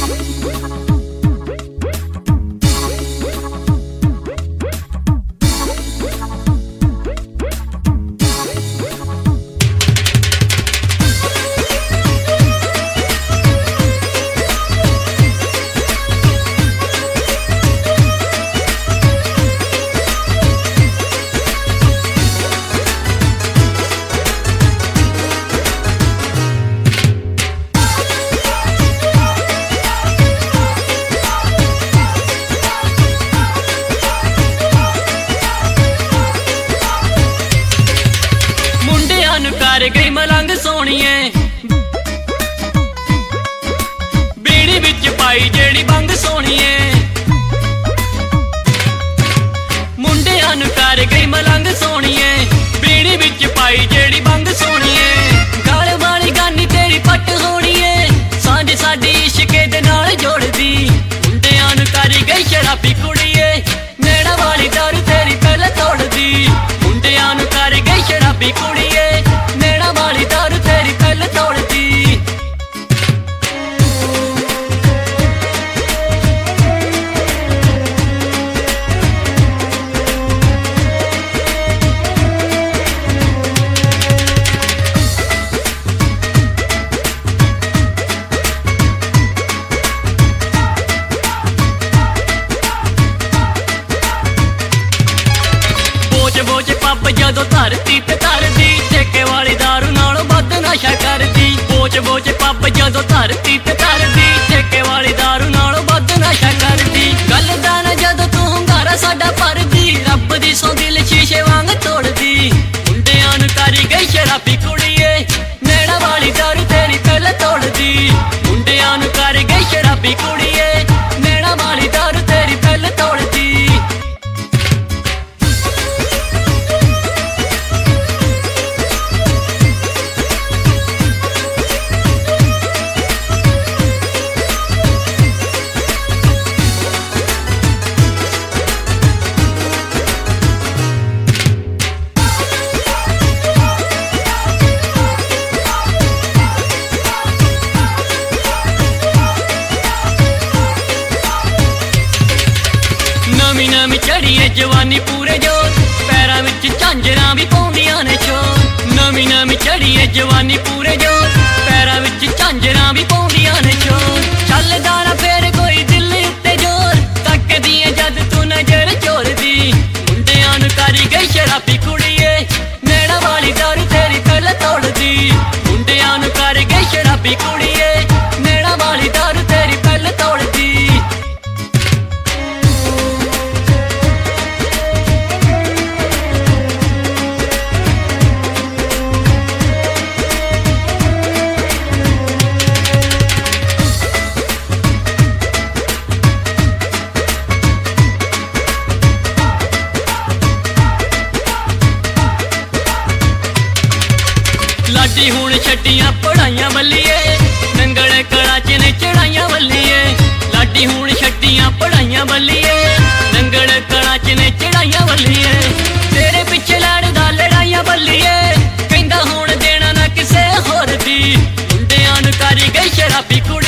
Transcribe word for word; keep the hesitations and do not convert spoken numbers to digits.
कर गई मलंग सोनिए बीड़ी विच पाई जेड़ी बंग सोनिए मुंडियां नूं कर गई मलंग सोनिए बीड़ी विच पाई जेड़ी बंग सोनिए गल वाली गानी तेरी पट होनीए सांझ साडी इश्के दे नाल जोड़दी मुंडियां नूं कर गई शराबी कुड़िए नैना वाली दारू तेरी पहले तोड़दी मुंडियां नूं कर गई शराबी कुड़िए नैना वाली दारू तेरी पहले तोड़दी बोझ पब जदों धरती ते धरदी ठेके वाली दारू नालों वध नशा करदी बोझ बोझ पब जदों धरती ते धरदी ठेके वाली दारू नालों वध नशा करदी गल दा ना जदों तू hungaरा साडा भरदी रब दी सौ दिल शीशे वांग तोड़दी मुंडियां नूं करी गई शराबी कुड़िए नैना वाली दारू तेरी पहले तोड़दी मुंडियां नूं करी गई शराबी कुड़िए नैना वाली दारू तेरी पहले तोड़दी नवी नवी चढ़िए जवानी पूरे जोर पैरां विच झांजरां भी पाउंदियां ने चोर नवी नवी चढ़िए जवानी पूरे जोर पैरां विच झांजरां भी पाउंदियां ने चोर चलदा ना फेर कोई दिल उत्ते जोर तकदी ऐ जद तू नजर चोरदी मुंडियां नूं करी गई शराबी कुड़िए नैना वाली दारू तेरी पहले तोड़दी मुंडियां नूं करी गई शराबी कुड़िए नैना वाली दारू तेरी पहले तोड़दी लाडी हुण छड्डियां पढ़ाइयां वल्लीए नंगल कड़ा च ने चढ़ाइयां वल्लीए लाडी हुण छड्डियां पढ़ाइयां वल्लीए नंगल कड़ा च ने चढ़ाइयां वल्लीए तेरे पिछे लड़दा लड़ाइयां वल्लीए कहंदा हुण देना ना किसे होर दी मुंडियां नूं करी गई शराबी कुड़ी